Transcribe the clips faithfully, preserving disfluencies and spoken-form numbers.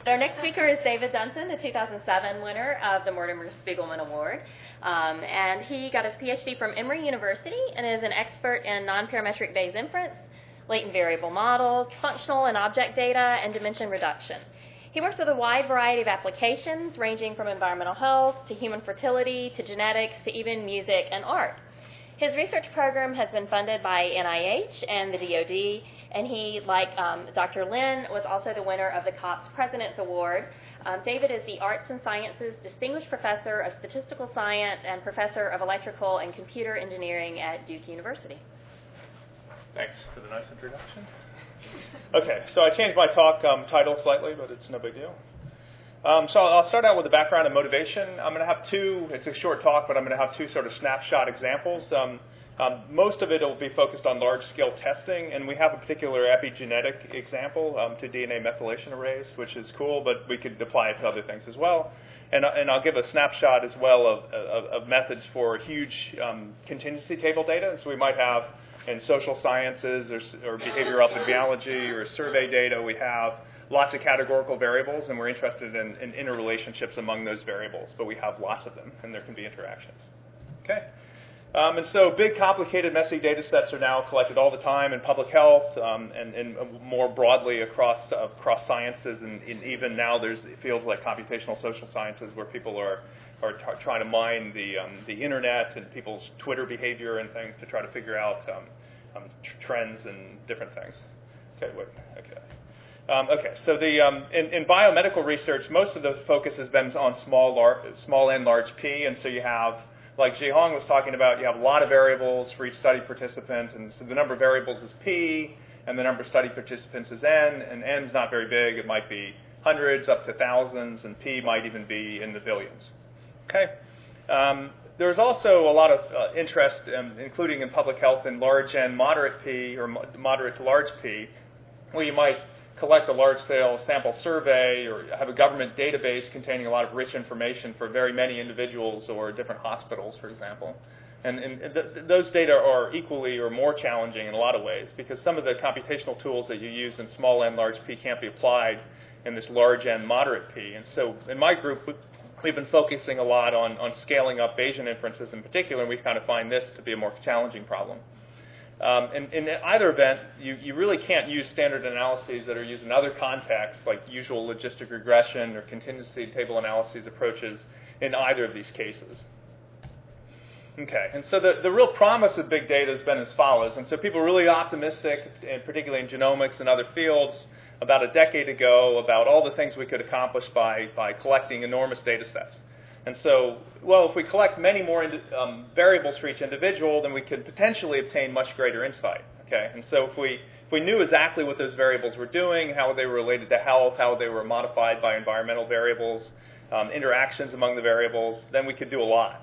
Our next speaker is David Dunson, the two thousand seven winner of the Mortimer Spiegelman Award. Um, and he got his P H D from Emory University and is an expert in non-parametric Bayes inference, latent variable models, functional and object data, and dimension reduction. He works with a wide variety of applications, ranging from environmental health to human fertility to genetics to even music and art. His research program has been funded by N I H and the D O D, and he, like um, Doctor Lin, was also the winner of the COPS President's Award. Um, David is the Arts and Sciences Distinguished Professor of Statistical Science and Professor of Electrical and Computer Engineering at Duke University. Thanks for the nice introduction. Okay, so I changed my talk um, title slightly, but it's no big deal. Um, so I'll start out with the background and motivation. I'm going to have two, it's a short talk, but I'm going to have two sort of snapshot examples. Um, um, most of it will be focused on large-scale testing, and we have a particular epigenetic example um, to D N A methylation arrays, which is cool, but we could apply it to other things as well. And, and I'll give a snapshot as well of, of, of methods for huge um, contingency table data. So we might have in social sciences or, or behavioral epidemiology or survey data, we have lots of categorical variables, and we're interested in, in interrelationships among those variables, but we have lots of them, and there can be interactions. Okay? Um, and so big, complicated, messy data sets are now collected all the time in public health um, and, and more broadly across uh, across sciences, and, and even now there's fields like computational social sciences where people are are t- trying to mine the um, the internet and people's Twitter behavior and things to try to figure out um, um, tr- trends and different things. Okay, wait, okay. Um, okay, so the um, in, in biomedical research, most of the focus has been on small, lar- small n, large p, and so you have, like Jihong was talking about, you have a lot of variables for each study participant, and so the number of variables is p, and the number of study participants is n, and n is not very big. It might be hundreds up to thousands, and p might even be in the billions. Okay. Um, there's also a lot of uh, interest, in, including in public health, in large n, moderate p, or mo- moderate to large p, where you might collect a large-scale sample survey or have a government database containing a lot of rich information for very many individuals or different hospitals, for example. And, and th- those data are equally or more challenging in a lot of ways because some of the computational tools that you use in small n, large p can't be applied in this large n, moderate p. And so in my group, we've been focusing a lot on, on scaling up Bayesian inferences in particular, and we kind of find this to be a more challenging problem. Um, in, in either event, you, you really can't use standard analyses that are used in other contexts, like usual logistic regression or contingency table analyses approaches in either of these cases. Okay, and so the, the real promise of big data has been as follows. And so people are really optimistic, and particularly in genomics and other fields, about a decade ago about all the things we could accomplish by, by collecting enormous data sets. And so, well, if we collect many more indi- um, variables for each individual, then we could potentially obtain much greater insight. Okay, and so if we if we knew exactly what those variables were doing, how they were related to health, how they were modified by environmental variables, um, interactions among the variables, then we could do a lot.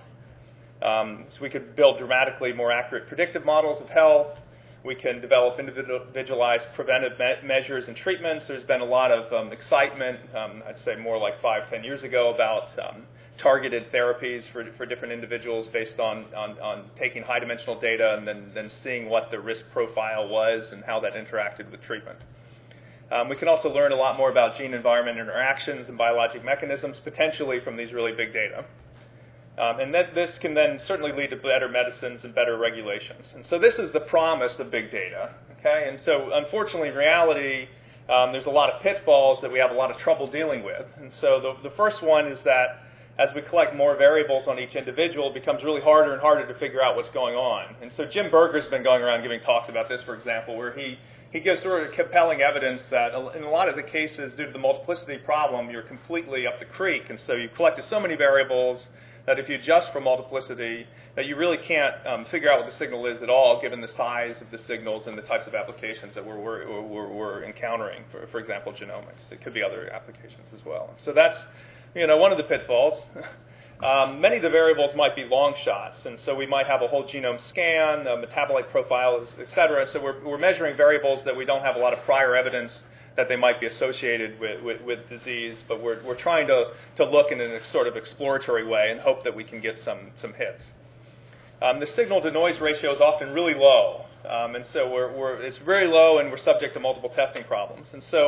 Um, so we could build dramatically more accurate predictive models of health. We can develop individualized preventive me- measures and treatments. There's been a lot of um, excitement, um, I'd say more like five, ten years ago, about um, targeted therapies for, for different individuals based on, on, on taking high-dimensional data and then, then seeing what the risk profile was and how that interacted with treatment. Um, we can also learn a lot more about gene-environment interactions and biologic mechanisms, potentially from these really big data. Um, and that this can then certainly lead to better medicines and better regulations. And so this is the promise of big data. Okay? And so unfortunately, in reality, um, there's a lot of pitfalls that we have a lot of trouble dealing with. And so the, the first one is that as we collect more variables on each individual, it becomes really harder and harder to figure out what's going on. And so Jim Berger's been going around giving talks about this, for example, where he, he gives sort of compelling evidence that in a lot of the cases, due to the multiplicity problem, you're completely up the creek. And so you've collected so many variables that if you adjust for multiplicity, that you really can't um, figure out what the signal is at all, given the size of the signals and the types of applications that we're, we're, we're, we're encountering, for, for example, genomics. It could be other applications as well. So that's, you know, one of the pitfalls. Um, many of the variables might be long shots, and so we might have a whole genome scan, a metabolite profile, et cetera. So we're, we're measuring variables that we don't have a lot of prior evidence that they might be associated with, with, with disease, but we're, we're trying to, to look in a sort of exploratory way and hope that we can get some, some hits. Um, the signal-to-noise ratio is often really low, um, and so we're, we're, it's very low, and we're subject to multiple testing problems. And so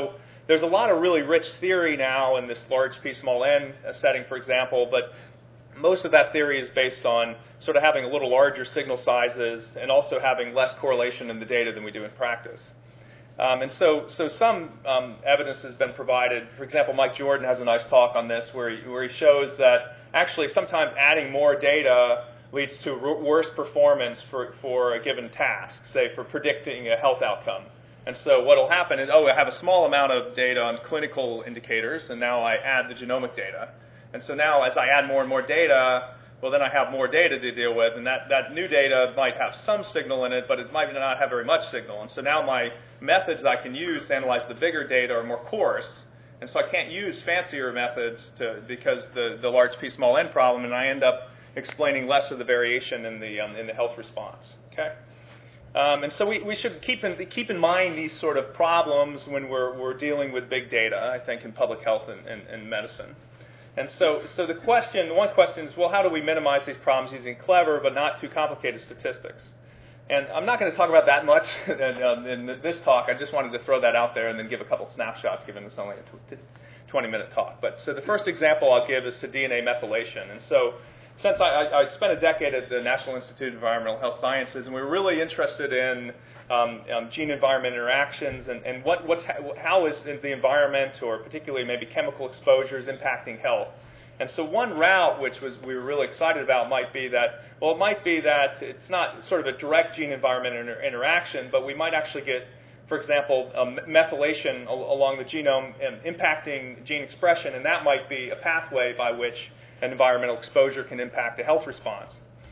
there's a lot of really rich theory now in this large p small n setting, for example, but most of that theory is based on sort of having a little larger signal sizes and also having less correlation in the data than we do in practice. Um, and so, so some um, evidence has been provided. For example, Mike Jordan has a nice talk on this where he, where he shows that actually sometimes adding more data leads to r- worse performance for, for a given task, say for predicting a health outcome. And so what will happen is, oh, I have a small amount of data on clinical indicators, and now I add the genomic data. And so now as I add more and more data, well, then I have more data to deal with, and that, that new data might have some signal in it, but it might not have very much signal. And so now my methods I can use to analyze the bigger data are more coarse, and so I can't use fancier methods to, because the, the large p small n problem, and I end up explaining less of the variation in the, um, in the health response. Okay? Um, and so we, we should keep in, keep in mind these sort of problems when we're, we're dealing with big data, I think, in public health and, and, and medicine. And so, so the question, one question is, well, how do we minimize these problems using clever but not too complicated statistics? And I'm not going to talk about that much in, um, in this talk. I just wanted to throw that out there and then give a couple snapshots, given it's only a twenty-minute talk. But so the first example I'll give is to D N A methylation. And so since I, I, I spent a decade at the National Institute of Environmental Health Sciences, and we were really interested in um, um, gene-environment interactions and, and what, what's ha- how is the environment, or particularly maybe chemical exposures, impacting health. And so one route, which was we were really excited about, might be that, well, it might be that it's not sort of a direct gene-environment inter- interaction, but we might actually get, for example, um, methylation al- along the genome and impacting gene expression, and that might be a pathway by which an environmental exposure can impact a health response.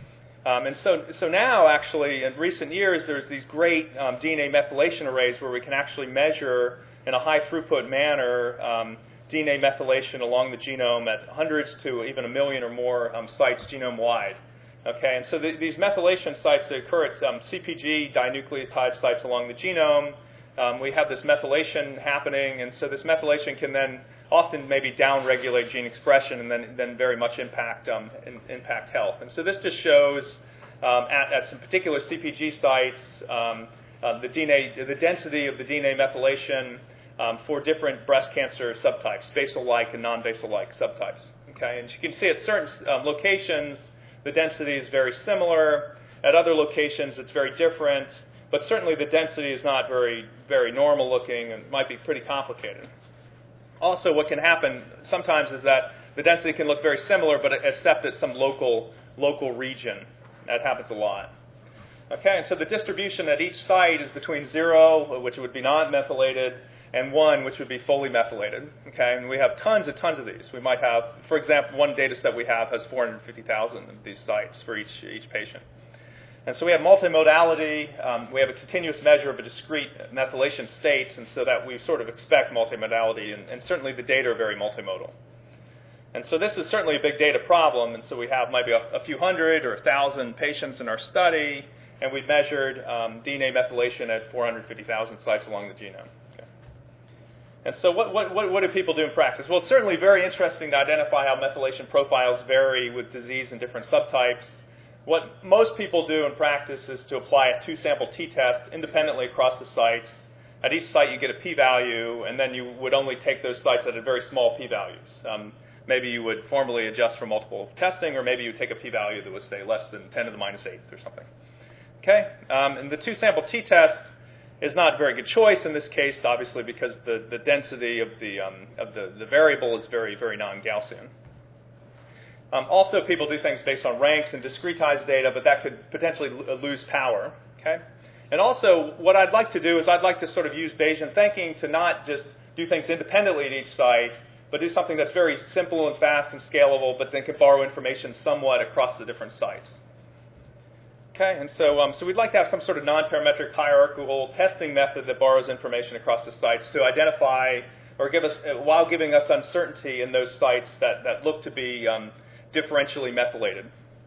Um, and so, so now, actually, in recent years, there's these great um, D N A methylation arrays where we can actually measure in a high-throughput manner um, D N A methylation along the genome at hundreds to even a million or more um, sites genome-wide. Okay, and so the, these methylation sites that occur at um, C P G dinucleotide sites along the genome. Um, we have this methylation happening, and so this methylation can then often maybe down-regulate gene expression and then, then very much impact um, in, impact health. And so this just shows um, at, at some particular C P G sites um, uh, the D N A, the density of the D N A methylation um, for different breast cancer subtypes, basal-like and non-basal-like subtypes. Okay, and you can see at certain um, locations the density is very similar. At other locations it's very different, but certainly the density is not very, very normal-looking and might be pretty complicated. Also, what can happen sometimes is that the density can look very similar, but except at some local local region. That happens a lot. Okay, and so the distribution at each site is between zero, which would be non-methylated, and one, which would be fully methylated. Okay, and we have tons and tons of these. We might have, for example, one data set we have has four hundred fifty thousand of these sites for each each patient. And so we have multimodality. Um, we have a continuous measure of a discrete methylation states, and so that we sort of expect multimodality, and, and certainly the data are very multimodal. And so this is certainly a big data problem, and so we have maybe a, a few hundred or a thousand patients in our study, and we've measured um, D N A methylation at four hundred fifty thousand sites along the genome. Okay. And so what, what, what, what do people do in practice? Well, it's certainly very interesting to identify how methylation profiles vary with disease and different subtypes. What most people do in practice is to apply a two-sample t-test independently across the sites. At each site you get a p-value, and then you would only take those sites that had very small p-values. Um, maybe you would formally adjust for multiple testing, or maybe you would take a p-value that was, say, less than ten to the minus eighth or something. Okay, um, and the two-sample t-test is not a very good choice in this case, obviously, because the, the density of the um, of the, the variable is very, very non-Gaussian. Um, also, people do things based on ranks and discretized data, but that could potentially l- lose power. Okay? And also, what I'd like to do is I'd like to sort of use Bayesian thinking to not just do things independently at each site, but do something that's very simple and fast and scalable, but then can borrow information somewhat across the different sites. Okay? And so, um, so we'd like to have some sort of non-parametric hierarchical testing method that borrows information across the sites to identify or give us, while giving us uncertainty in those sites that, that look to be um, differentially methylated.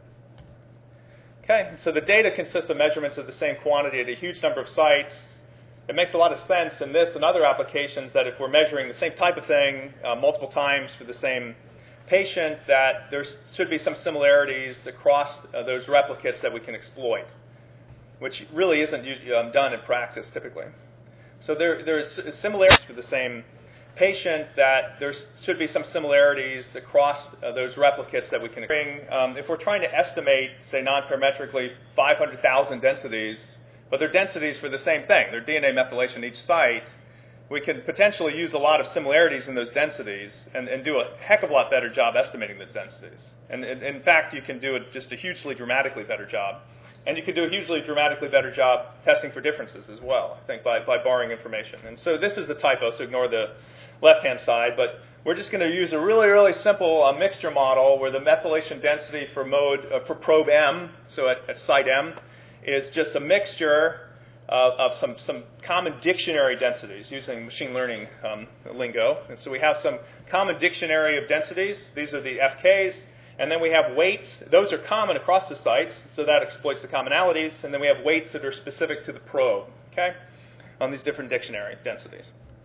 Okay, so the data consists of measurements of the same quantity at a huge number of sites. It makes a lot of sense in this and other applications that if we're measuring the same type of thing uh, multiple times for the same patient, that there should be some similarities across uh, those replicates that we can exploit, which really isn't um, done in practice typically. So there, there's similarities for the same patient that there should be some similarities across uh, those replicates that we can bring. Um, if we're trying to estimate, say, non-parametrically five hundred thousand densities, but they're densities for the same thing, they're D N A methylation at each site, we could potentially use a lot of similarities in those densities and, and do a heck of a lot better job estimating those densities. And, and in fact, you can do a, just a hugely dramatically better job. And you can do a hugely dramatically better job testing for differences as well, I think, by, by borrowing information. And so this is a typo, so ignore the left-hand side. But we're just going to use a really, really simple uh, mixture model where the methylation density for mode uh, for probe M, so at, at site M, is just a mixture uh, of some, some common dictionary densities using machine learning um, lingo. And so we have some common dictionary of densities. These are the F Ks. And then we have weights. Those are common across the sites, so that exploits the commonalities. And then we have weights that are specific to the probe, okay, on these different dictionary densities.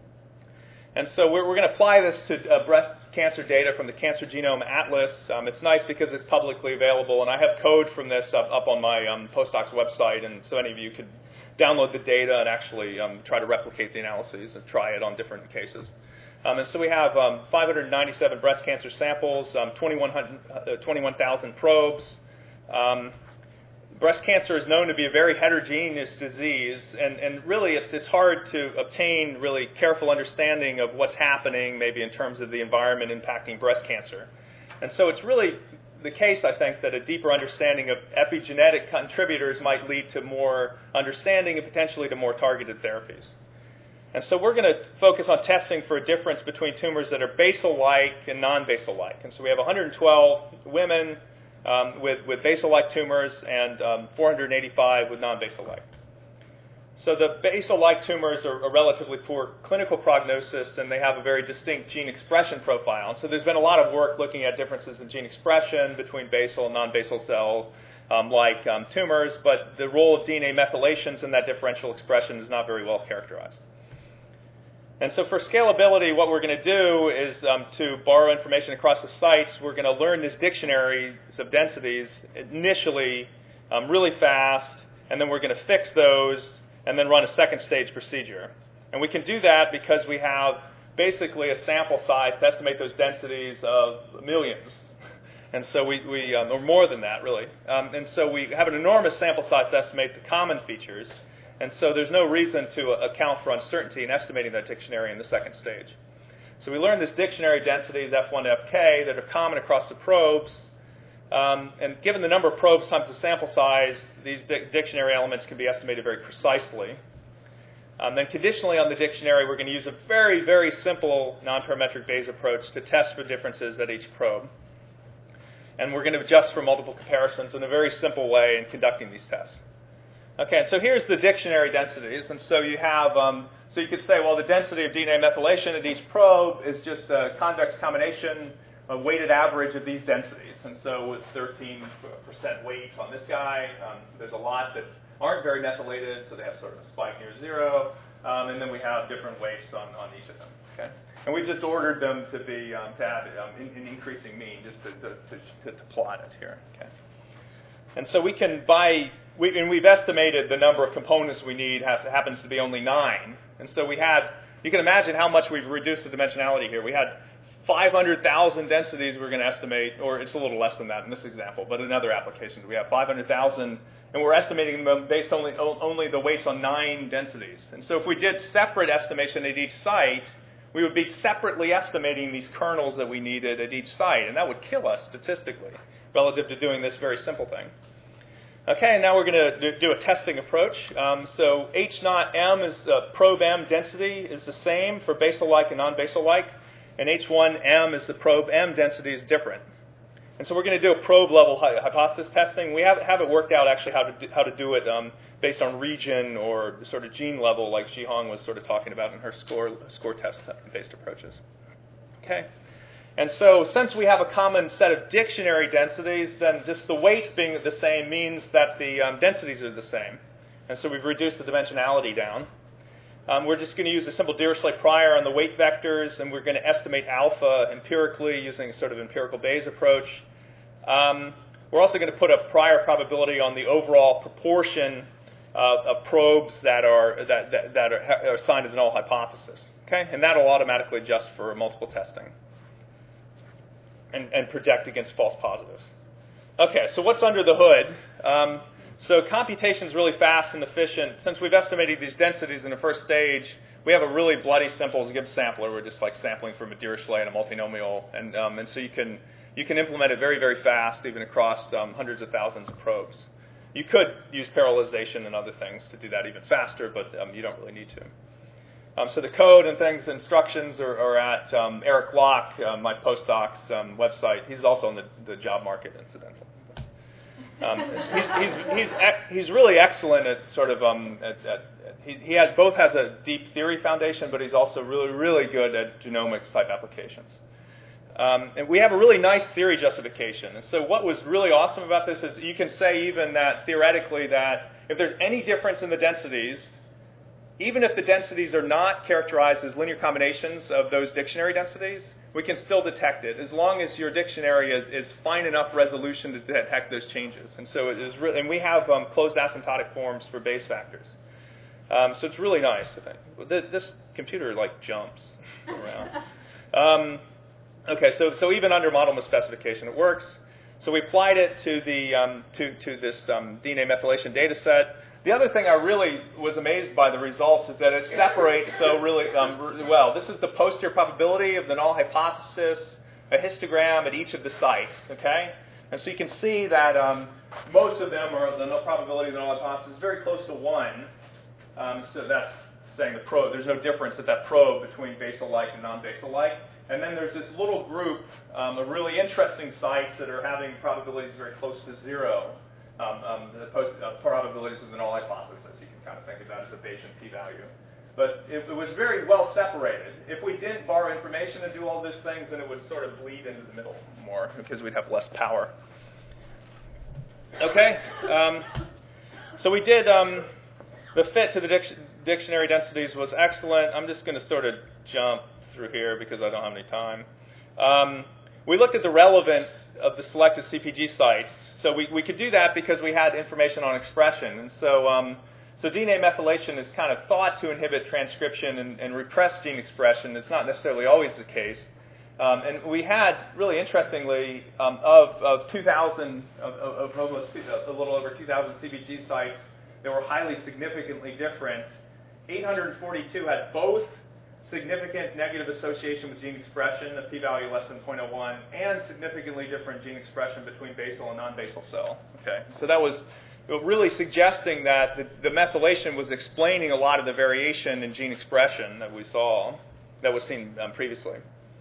And so we're, we're going to apply this to uh, breast cancer data from the Cancer Genome Atlas. Um, it's nice because it's publicly available, and I have code from this up, up on my um, postdoc's website, and so any of you could download the data and actually um, try to replicate the analyses and try it on different cases. Um, and so we have um, five hundred ninety-seven breast cancer samples, um, twenty-one thousand probes. Um, breast cancer is known to be a very heterogeneous disease, and, and really it's, it's hard to obtain really careful understanding of what's happening maybe in terms of the environment impacting breast cancer. And so it's really the case, I think, that a deeper understanding of epigenetic contributors might lead to more understanding and potentially to more targeted therapies. And so we're going to focus on testing for a difference between tumors that are basal-like and non-basal-like. And so we have one hundred twelve women um, with, with basal-like tumors and um, four hundred eighty-five with non-basal-like. So the basal-like tumors are a relatively poor clinical prognosis, and they have a very distinct gene expression profile. And so there's been a lot of work looking at differences in gene expression between basal and non-basal cell um, like um, tumors, but the role of D N A methylations in that differential expression is not very well characterized. And so for scalability, what we're going to do is um, to borrow information across the sites. We're going to learn these dictionaries of densities initially um, really fast, and then we're going to fix those and then run a second stage procedure. And we can do that because we have basically a sample size to estimate those densities of millions. And so we, we um, or more than that, really. Um, and so we have an enormous sample size to estimate the common features. And so there's no reason to account for uncertainty in estimating that dictionary in the second stage. So we learned this dictionary densities, F one to F K, that are common across the probes. Um, and given the number of probes times the sample size, these di- dictionary elements can be estimated very precisely. Um, then conditionally on the dictionary, we're going to use a very, very simple non-parametric Bayes approach to test for differences at each probe. And we're going to adjust for multiple comparisons in a very simple way in conducting these tests. Okay, so here's the dictionary densities. And so you have, um, so you could say, well, the density of D N A methylation at each probe is just a convex combination, a weighted average of these densities. And so it's thirteen percent weight on this guy. Um, there's a lot that aren't very methylated, so they have sort of a spike near zero. Um, and then we have different weights on, on each of them. Okay, and we just ordered them to be um, to have um, in, in increasing mean, just to, to, to, to plot it here. Okay, and so we can by We, and we've estimated the number of components we need have, happens to be only nine. And so we had, you can imagine how much we've reduced the dimensionality here. We had five hundred thousand densities we're going to estimate, or it's a little less than that in this example, but in other applications we have five hundred thousand, and we're estimating them based only, only the weights on nine densities. And so if we did separate estimation at each site, we would be separately estimating these kernels that we needed at each site, and that would kill us statistically relative to doing this very simple thing. Okay, and now we're going to do a testing approach. Um, so H naught M is uh, probe M density is the same for basal-like and non-basal-like, and H one M is the probe M density is different. And so we're going to do a probe level hy- hypothesis testing. We have, have it worked out actually how to do, how to do it um, based on region or sort of gene level, like Zhihong was sort of talking about in her score score test based approaches. Okay. And so since we have a common set of dictionary densities, then just the weights being the same means that the um, densities are the same. And so we've reduced the dimensionality down. Um, we're just going to use a simple Dirichlet prior on the weight vectors, and we're going to estimate alpha empirically using a sort of empirical Bayes approach. Um, we're also going to put a prior probability on the overall proportion uh, of probes that are that, that, that are, are assigned to the null hypothesis. Okay, and that'll automatically adjust for multiple testing and, and project against false positives. Okay, so what's under the hood? Um, so computation is really fast and efficient. Since we've estimated these densities in the first stage, we have a really bloody simple Gibbs sampler. We're just like sampling from a Dirichlet and a multinomial, and um, and so you can you can implement it very very fast, even across um, hundreds of thousands of probes. You could use parallelization and other things to do that even faster, but um, you don't really need to. Um, so the code and things, instructions are, are at um, Eric Locke, uh, my postdoc's um, website. He's also in the, the job market, incidentally. Um, he's, he's, he's, he's really excellent at sort of, um, at, at, he, he has, both has a deep theory foundation, but he's also really, really good at genomics type applications. Um, and we have a really nice theory justification. And so what was really awesome about this is you can say even that theoretically that if there's any difference in the densities, even if the densities are not characterized as linear combinations of those dictionary densities, we can still detect it as long as your dictionary is, is fine enough resolution to detect those changes. And so it is really, and we have um, closed asymptotic forms for base factors. Um, so it's really nice. This computer like jumps around. Um, okay, so so even under model misspecification, it works. So we applied it to the um, to to this um, D N A methylation data set. The other thing I really was amazed by the results is that it separates so really, um, really well. This is the posterior probability of the null hypothesis, a histogram at each of the sites, okay? And so you can see that um, most of them are the null probability of the null hypothesis is very close to one. Um, so that's saying the probe, there's no difference at that probe between basal-like and non-basal-like. And then there's this little group um, of really interesting sites that are having probabilities very close to zero. Um, um, the post, uh, probabilities of the null hypothesis. You can kind of think of that as a Bayesian p-value. But it, it was very well separated. If we did borrow information and do all these things, then it would sort of bleed into the middle more because we'd have less power. Okay, um, so we did, um, the fit to the dic- dictionary densities was excellent. I'm just going to sort of jump through here because I don't have any time. Um, we looked at the relevance of the selected C P G sites. So we, we could do that because we had information on expression. And so um, so D N A methylation is kind of thought to inhibit transcription and, and repress gene expression. It's not necessarily always the case. Um, and we had, really interestingly, um, of, of two thousand, of, of, of almost a little over two thousand C P G sites that were highly significantly different, eight hundred forty-two had both significant negative association with gene expression, a p-value less than zero point zero one, and significantly different gene expression between basal and non-basal cell. Okay, so that was really suggesting that the, the methylation was explaining a lot of the variation in gene expression that we saw, that was seen um, previously.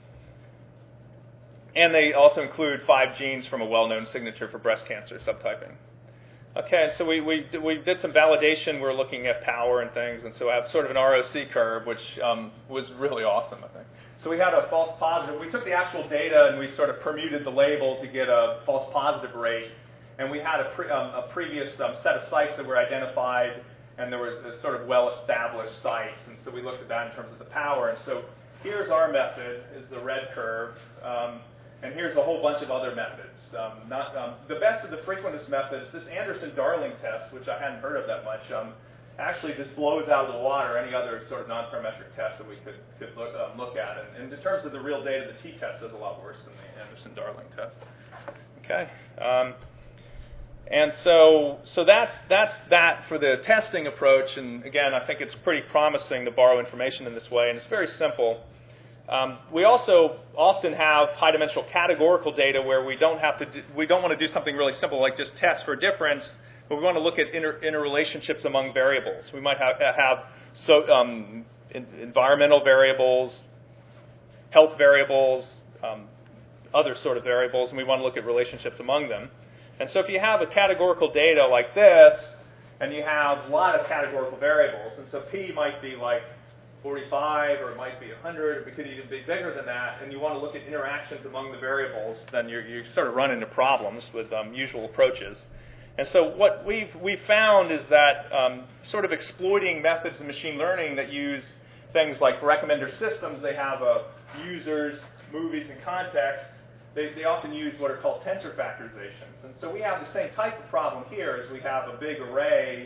And they also include five genes from a well-known signature for breast cancer subtyping. Okay, so we, we, we did some validation. We were looking at power and things, and so I have sort of an R O C curve, which um, was really awesome, I think. So we had a false positive. We took the actual data and we sort of permuted the label to get a false positive rate. And we had a, pre, um, a previous um, set of sites that were identified, and there was a sort of well-established sites. And so we looked at that in terms of the power. And so here's our method, is the red curve. Um, And here's a whole bunch of other methods. Um, not, um, the best of the frequentist methods, this Anderson-Darling test, which I hadn't heard of that much, um, actually just blows out of the water any other sort of non-parametric test that we could, could look, um, look at. And, and in terms of the real data, the t-test is a lot worse than the Anderson-Darling test. Okay. Um, and so, so that's, that's that for the testing approach. And again, I think it's pretty promising to borrow information in this way, and it's very simple. Um, we also often have high-dimensional categorical data where we don't have to do, we don't want to do something really simple like just test for difference, but we want to look at inter, interrelationships among variables. We might have, have so um, in, environmental variables, health variables, um, other sort of variables, and we want to look at relationships among them. And so if you have a categorical data like this, and you have a lot of categorical variables, and so P might be like forty-five, or it might be one hundred, or it could even be bigger than that, and you want to look at interactions among the variables, then you you sort of run into problems with um, usual approaches. And so what we've, we've found is that um, sort of exploiting methods of machine learning that use things like recommender systems, they have uh, users, movies, and context, they, they often use what are called tensor factorizations. And so we have the same type of problem here as we have a big array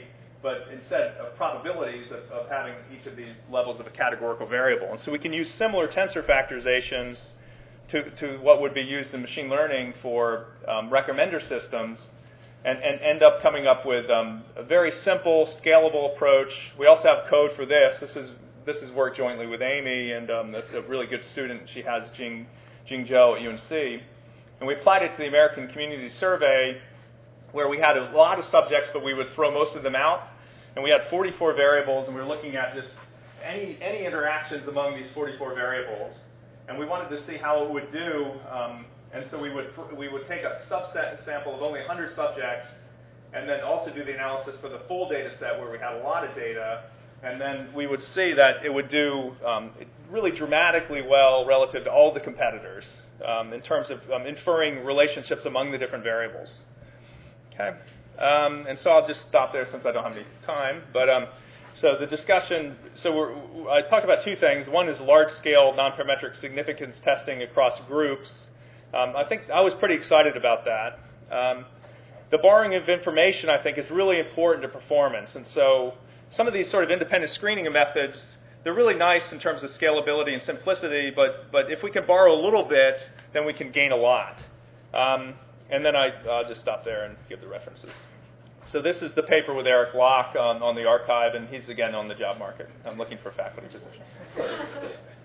but instead of probabilities of, of having each of these levels of a categorical variable. And so we can use similar tensor factorizations to, to what would be used in machine learning for um, recommender systems, and, and end up coming up with um, a very simple, scalable approach. We also have code for this. This is this is work jointly with Amy, and um, that's a really good student she has, Jing, Jing Zhou at U N C. And we applied it to the American Community Survey, where we had a lot of subjects, but we would throw most of them out. And we had forty-four variables, and we were looking at just any, any interactions among these forty-four variables. And we wanted to see how it would do. Um, and so we would, we would take a subset sample of only one hundred subjects, and then also do the analysis for the full data set where we had a lot of data. And then we would see that it would do um, really dramatically well relative to all the competitors um, in terms of um, inferring relationships among the different variables. Okay, um, and so I'll just stop there since I don't have any time. But um, so the discussion, so we're, I talked about two things. One is large-scale nonparametric significance testing across groups. Um, I think I was pretty excited about that. Um, the borrowing of information, I think, is really important to performance. And so some of these sort of independent screening methods, they're really nice in terms of scalability and simplicity, but, but if we can borrow a little bit, then we can gain a lot. Um, And then I, I'll just stop there and give the references. So this is the paper with Eric Locke on, on the archive, and he's, again, on the job market. I'm looking for a faculty position.